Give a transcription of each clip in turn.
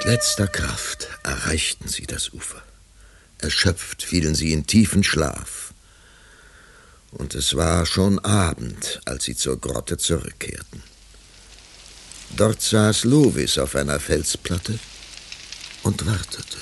Mit letzter Kraft erreichten sie das Ufer. Erschöpft fielen sie in tiefen Schlaf. Und es war schon Abend, als sie zur Grotte zurückkehrten. Dort saß Lovis auf einer Felsplatte und wartete.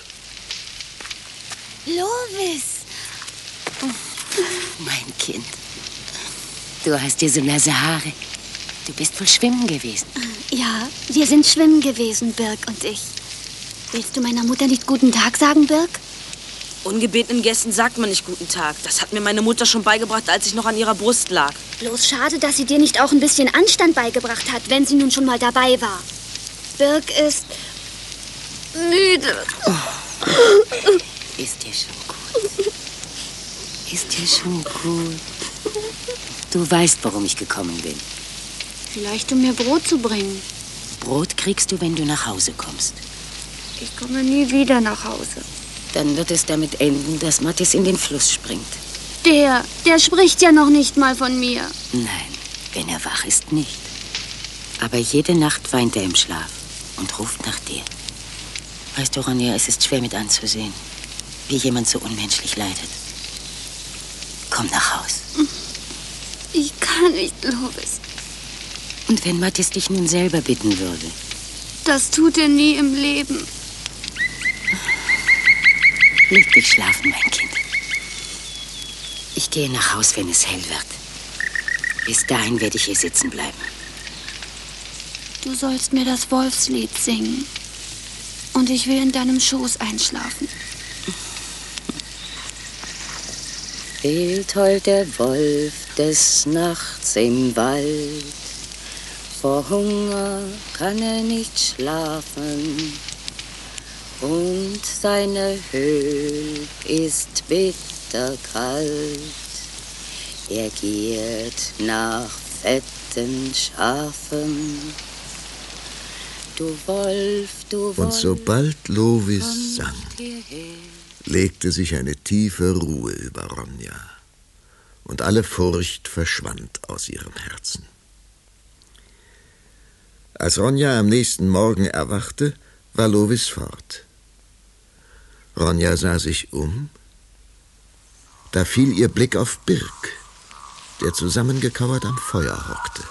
Lovis! Oh, mein Kind. Du hast dir so nasse Haare. Du bist wohl schwimmen gewesen. Ja, wir sind schwimmen gewesen, Birk und ich. Willst du meiner Mutter nicht guten Tag sagen, Birk? Ungebetenen Gästen sagt man nicht guten Tag. Das hat mir meine Mutter schon beigebracht, als ich noch an ihrer Brust lag. Bloß schade, dass sie dir nicht auch ein bisschen Anstand beigebracht hat, wenn sie nun schon mal dabei war. Birk ist müde. Oh. Ist dir schon gut? Ist dir schon gut? Du weißt, warum ich gekommen bin. Vielleicht, um mir Brot zu bringen. Brot kriegst du, wenn du nach Hause kommst. Ich komme nie wieder nach Hause. Dann wird es damit enden, dass Mattis in den Fluss springt. Der spricht ja noch nicht mal von mir. Nein, wenn er wach ist, nicht. Aber jede Nacht weint er im Schlaf und ruft nach dir. Weißt du, Ronja, es ist schwer mit anzusehen, wie jemand so unmenschlich leidet. Komm nach Haus. Ich kann nicht, Lovis. Und wenn Mattis dich nun selber bitten würde? Das tut er nie im Leben. Leg dich schlafen, mein Kind. Ich gehe nach Haus, wenn es hell wird. Bis dahin werde ich hier sitzen bleiben. Du sollst mir das Wolfslied singen. Und ich will in deinem Schoß einschlafen. Wild heult der Wolf des Nachts im Wald. Vor Hunger kann er nicht schlafen. Und seine Höhle ist bitterkalt. Er giert nach fetten Schafen. Du Wolf, du Wolf. Und sobald Lovis sang, legte sich eine tiefe Ruhe über Ronja. Und alle Furcht verschwand aus ihrem Herzen. Als Ronja am nächsten Morgen erwachte, war Lovis fort. Ronja sah sich um. Da fiel ihr Blick auf Birk, der zusammengekauert am Feuer hockte.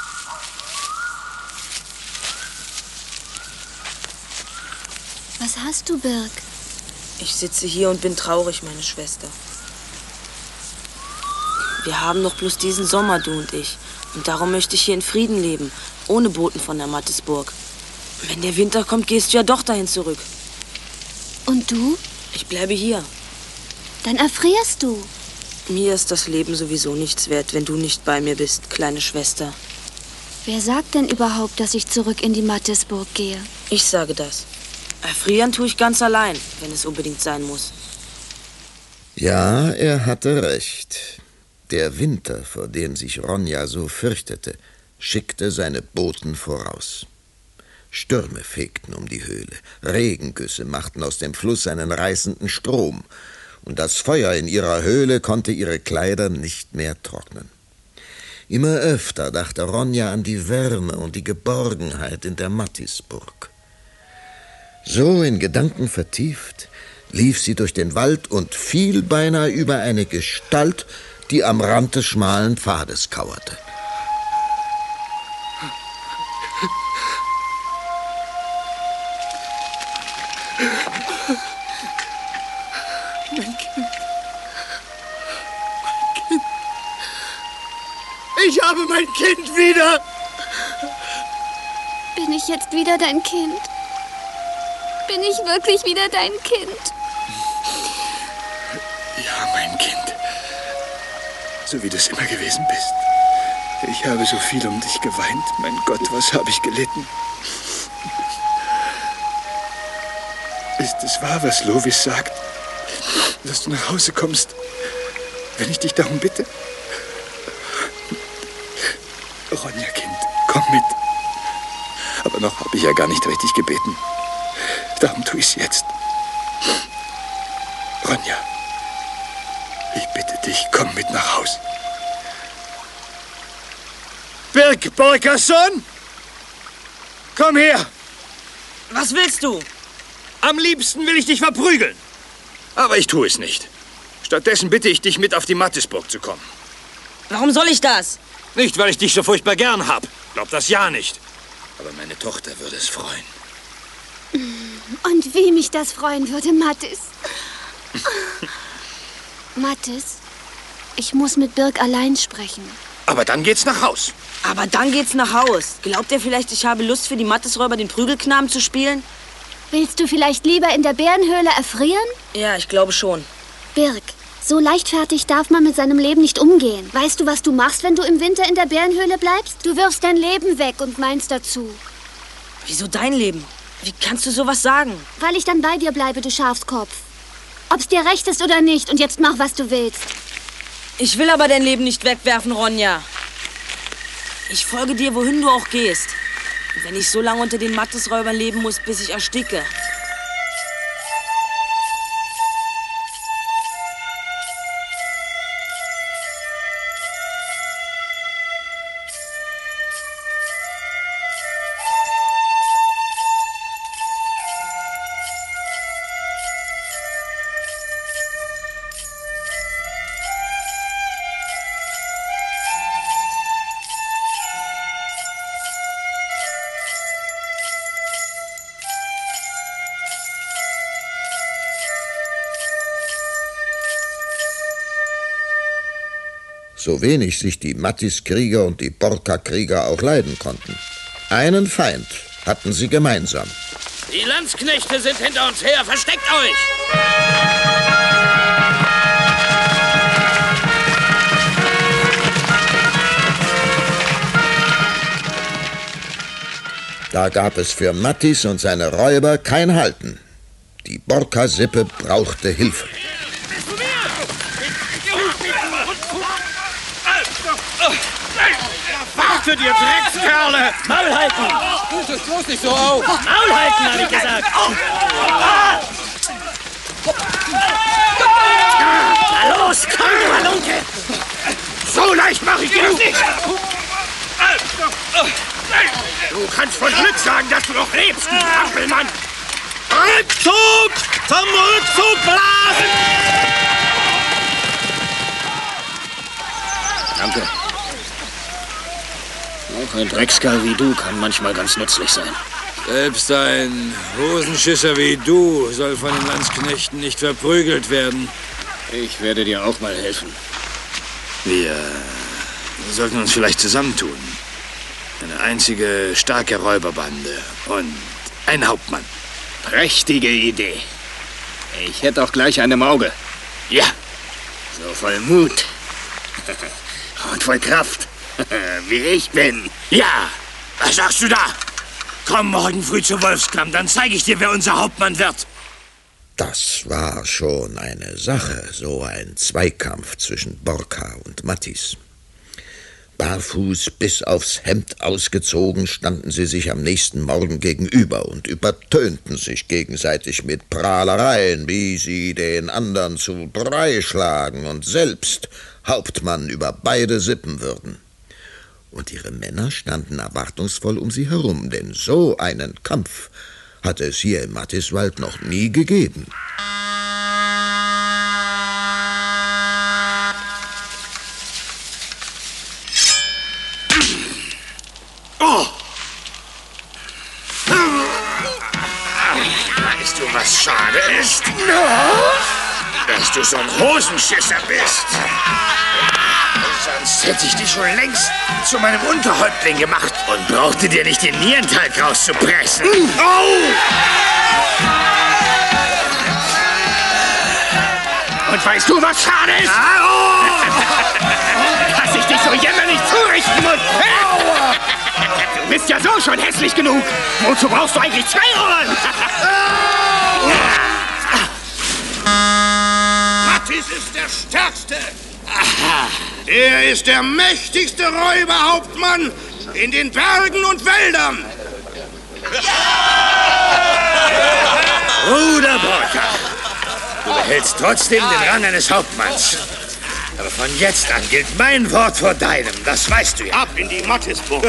Was hast du, Birk? Ich sitze hier und bin traurig, meine Schwester. Wir haben noch bloß diesen Sommer, du und ich. Und darum möchte ich hier in Frieden leben, ohne Boten von der Mattisburg. Wenn der Winter kommt, gehst du ja doch dahin zurück. Und du? Ich bleibe hier. Dann erfrierst du. Mir ist das Leben sowieso nichts wert, wenn du nicht bei mir bist, kleine Schwester. Wer sagt denn überhaupt, dass ich zurück in die Mattisburg gehe? Ich sage das. Erfrieren tue ich ganz allein, wenn es unbedingt sein muss. Ja, er hatte recht. Der Winter, vor dem sich Ronja so fürchtete, schickte seine Boten voraus. Stürme fegten um die Höhle, Regengüsse machten aus dem Fluss einen reißenden Strom, und das Feuer in ihrer Höhle konnte ihre Kleider nicht mehr trocknen. Immer öfter dachte Ronja an die Wärme und die Geborgenheit in der Mattisburg. So in Gedanken vertieft, lief sie durch den Wald und fiel beinahe über eine Gestalt, die am Rand des schmalen Pfades kauerte. Mein Kind. Mein Kind. Ich habe mein Kind wieder. Bin ich jetzt wieder dein Kind? Bin ich wirklich wieder dein Kind? Ja, mein Kind. So wie du es immer gewesen bist. Ich habe so viel um dich geweint. Mein Gott, was habe ich gelitten. Ist es wahr, was Lovis sagt? Dass du nach Hause kommst, wenn ich dich darum bitte? Ronja, Kind, komm mit. Aber noch habe ich ja gar nicht richtig gebeten. Darum tue ich's jetzt. Ronja, ich bitte dich, komm mit nach Haus. Birk Borkerson? Komm her! Was willst du? Am liebsten will ich dich verprügeln. Aber ich tue es nicht. Stattdessen bitte ich dich, mit auf die Mattisburg zu kommen. Warum soll ich das? Nicht, weil ich dich so furchtbar gern hab. Glaub das ja nicht. Aber meine Tochter würde es freuen. Und wie mich das freuen würde, Mattis. Mattis, ich muss mit Birk allein sprechen. Aber dann geht's nach Haus. Aber dann geht's nach Haus. Glaubt ihr vielleicht, ich habe Lust, für die Mattisräuber den Prügelknaben zu spielen? Willst du vielleicht lieber in der Bärenhöhle erfrieren? Ja, ich glaube schon. Birk, so leichtfertig darf man mit seinem Leben nicht umgehen. Weißt du, was du machst, wenn du im Winter in der Bärenhöhle bleibst? Du wirfst dein Leben weg und meinst dazu. Wieso dein Leben? Wie kannst du sowas sagen? Weil ich dann bei dir bleibe, du Schafskopf. Ob's dir recht ist oder nicht, und jetzt mach, was du willst. Ich will aber dein Leben nicht wegwerfen, Ronja. Ich folge dir, wohin du auch gehst. Und wenn ich so lange unter den Mattisräubern leben muss, bis ich ersticke. So wenig sich die Mattis-Krieger und die Borka-Krieger auch leiden konnten. Einen Feind hatten sie gemeinsam. Die Landsknechte sind hinter uns her. Versteckt euch! Da gab es für Mattis und seine Räuber kein Halten. Die Borka-Sippe brauchte Hilfe. Wartet, ihr Dreckskerle! Maul halten! Tut es bloß nicht so auf! Maul halten, hab ich gesagt! Na los, komm, du Halunke! So leicht mache ich dir das nicht! Du kannst von Glück sagen, dass du noch lebst, du Hampelmann! Rückzug! Zum Rückzug blasen! Danke. Auch ein Dreckskerl wie du kann manchmal ganz nützlich sein. Selbst ein Hosenschisser wie du soll von den Landsknechten nicht verprügelt werden. Ich werde dir auch mal helfen. Wir sollten uns vielleicht zusammentun. Eine einzige starke Räuberbande und ein Hauptmann. Prächtige Idee. Ich hätte auch gleich eine im Auge. Ja. So voll Mut. Und voll Kraft. Wie ich bin. Ja, was sagst du da? Komm morgen früh zu Wolfsklamm, dann zeige ich dir, wer unser Hauptmann wird. Das war schon eine Sache, so ein Zweikampf zwischen Borka und Mattis. Barfuß bis aufs Hemd ausgezogen standen sie sich am nächsten Morgen gegenüber und übertönten sich gegenseitig mit Prahlereien, wie sie den anderen zu Brei schlagen und selbst Hauptmann über beide Sippen würden. Und ihre Männer standen erwartungsvoll um sie herum, denn so einen Kampf hatte es hier im Mattiswald noch nie gegeben. Oh! Weißt du, was schade ist? Dass du so ein Hosenschisser bist. Sonst hätte ich dich schon längst zu meinem Unterhäuptling gemacht und brauchte dir nicht den Nierenteig rauszupressen. Oh! Und weißt du, was schade ist? Dass ich dich so jämmerlich zurichten muss. Du bist ja so schon hässlich genug. Wozu brauchst du eigentlich 2 Ohren? Mattis ist der Stärkste. Er ist der mächtigste Räuberhauptmann in den Bergen und Wäldern. Bruder Borka, du behältst trotzdem den Rang eines Hauptmanns. Aber von jetzt an gilt mein Wort vor deinem, das weißt du ja. Ab in die Mattisburg.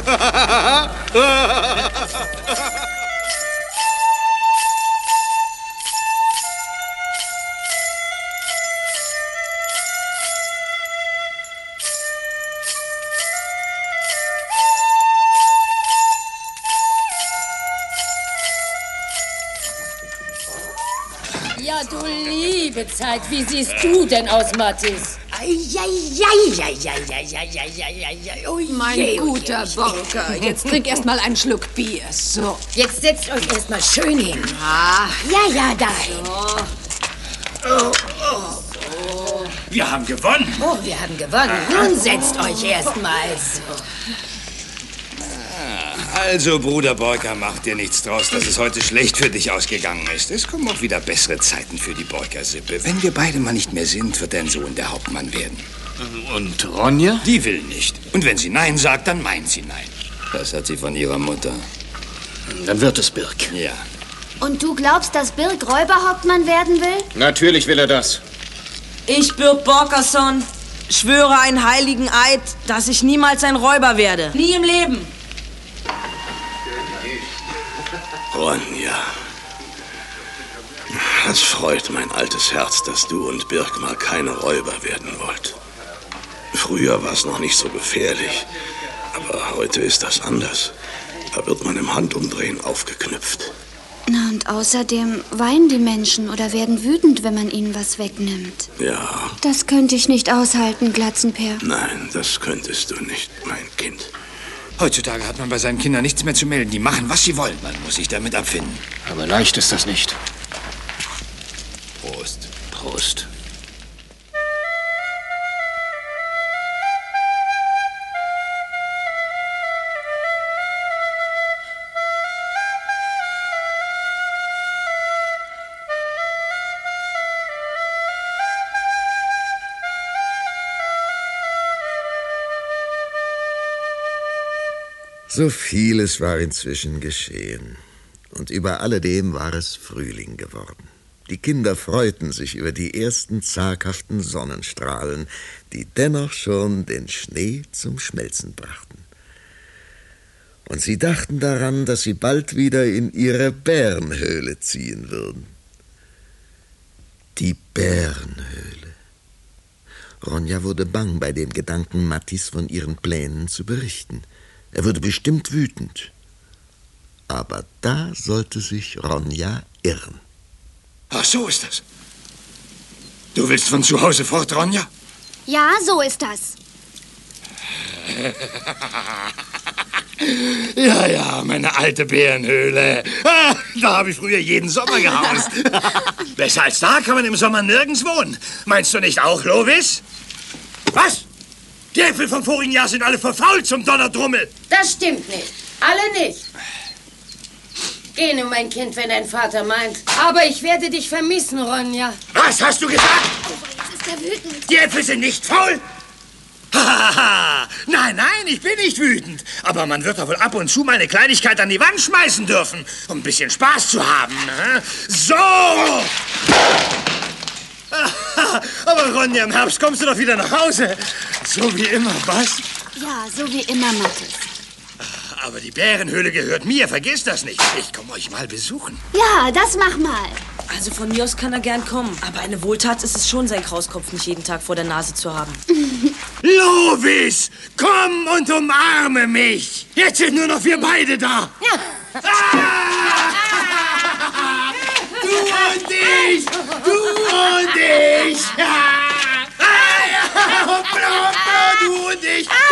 Na, du liebe Zeit, wie siehst du denn aus, Mattis? Mein guter Borker, jetzt trink erst mal einen Schluck Bier. So. Jetzt setzt euch erst mal schön hin. Ja, dahin. Wir haben gewonnen. Oh, wir haben gewonnen. Nun setzt euch erst mal. So. Also, Bruder Borker, mach dir nichts draus, dass es heute schlecht für dich ausgegangen ist. Es kommen auch wieder bessere Zeiten für die Borker-Sippe. Wenn wir beide mal nicht mehr sind, wird dein Sohn der Hauptmann werden. Und Ronja? Die will nicht. Und wenn sie Nein sagt, dann meint sie Nein. Das hat sie von ihrer Mutter. Dann wird es Birk. Ja. Und du glaubst, dass Birk Räuberhauptmann werden will? Natürlich will er das. Ich, Birk Borkerson, schwöre einen heiligen Eid, dass ich niemals ein Räuber werde. Nie im Leben. Ronja, es freut mein altes Herz, dass du und Birk mal keine Räuber werden wollt. Früher war es noch nicht so gefährlich, aber heute ist das anders. Da wird man im Handumdrehen aufgeknüpft. Na, und außerdem weinen die Menschen oder werden wütend, wenn man ihnen was wegnimmt. Ja. Das könnte ich nicht aushalten, Glatzenpeer. Nein, das könntest du nicht, mein Kind. Heutzutage hat man bei seinen Kindern nichts mehr zu melden. Die machen, was sie wollen. Man muss sich damit abfinden. Aber leicht ist das nicht. Prost. Prost. So vieles war inzwischen geschehen. Und über alledem war es Frühling geworden. Die Kinder freuten sich über die ersten zaghaften Sonnenstrahlen, die dennoch schon den Schnee zum Schmelzen brachten. Und sie dachten daran, dass sie bald wieder in ihre Bärenhöhle ziehen würden. Die Bärenhöhle. Ronja wurde bang bei dem Gedanken, Mattis von ihren Plänen zu berichten. Er würde bestimmt wütend. Aber da sollte sich Ronja irren. Ach, so ist das. Du willst von zu Hause fort, Ronja? Ja, so ist das. Ja, meine alte Bärenhöhle. Da habe ich früher jeden Sommer gehaust. Besser als da kann man im Sommer nirgends wohnen. Meinst du nicht auch, Lovis? Was? Die Äpfel vom vorigen Jahr sind alle verfault zum Donnerdrummel. Das stimmt nicht. Alle nicht. Geh nun, mein Kind, wenn dein Vater meint. Aber ich werde dich vermissen, Ronja. Was hast du gesagt? Jetzt ist er wütend. Die Äpfel sind nicht faul? Nein, ich bin nicht wütend. Aber man wird doch wohl ab und zu mal eine Kleinigkeit an die Wand schmeißen dürfen, um ein bisschen Spaß zu haben. Ne? So! Aber Ronja, im Herbst kommst du doch wieder nach Hause. So wie immer, was? Ja, so wie immer, Mattis. Aber die Bärenhöhle gehört mir, vergiss das nicht. Ich komme euch mal besuchen. Ja, das mach mal. Also von mir aus kann er gern kommen. Aber eine Wohltat ist es schon, seinen Krauskopf nicht jeden Tag vor der Nase zu haben. Lovis, komm und umarme mich. Jetzt sind nur noch wir beide da. Ja. Du und ich! Du und ich! Du und ich!